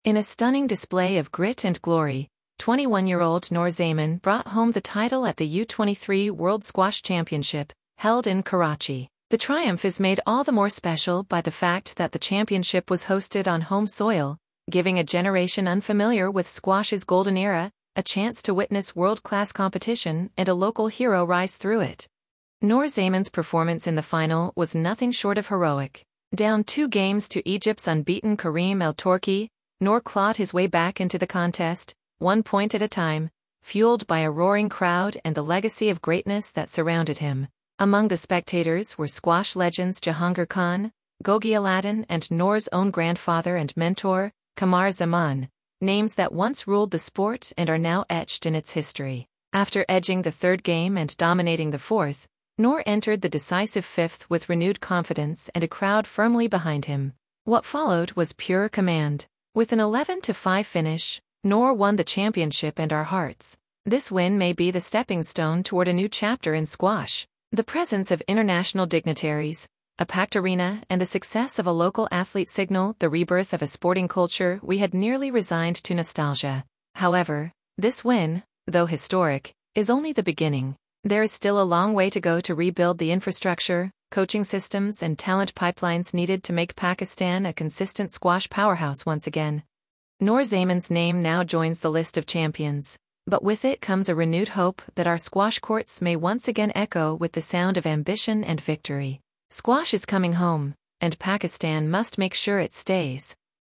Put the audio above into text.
In a stunning display of grit and glory, 21-year-old Noor Zaman brought home the title at the U23 World Squash Championship, held in Karachi. The triumph is made all the more special by the fact that the championship was hosted on home soil, giving a generation unfamiliar with squash's golden era a chance to witness world-class competition and a local hero rise through it. Noor Zaman's performance in the final was nothing short of heroic. Down 2 games to Egypt's unbeaten Karim El Torki, Noor clawed his way back into the contest, 1 point at a time, fueled by a roaring crowd and the legacy of greatness that surrounded him. Among the spectators were squash legends Jahangir Khan, Gogi Aladdin, and Noor's own grandfather and mentor, Qamar Zaman, names that once ruled the sport and are now etched in its history. After edging the 3rd game and dominating the 4th, Noor entered the decisive 5th with renewed confidence and a crowd firmly behind him. What followed was pure command. With an 11-5 finish, Noor won the championship and our hearts. This win may be the stepping stone toward a new chapter in squash. The presence of international dignitaries, a packed arena, and the success of a local athlete signal the rebirth of a sporting culture we had nearly resigned to nostalgia. However, this win, though historic, is only the beginning. There is still a long way to go to rebuild the infrastructure, coaching systems, and talent pipelines needed to make Pakistan a consistent squash powerhouse once again. Noor Zaman's name now joins the list of champions, but with it comes a renewed hope that our squash courts may once again echo with the sound of ambition and victory. Squash is coming home, and Pakistan must make sure it stays.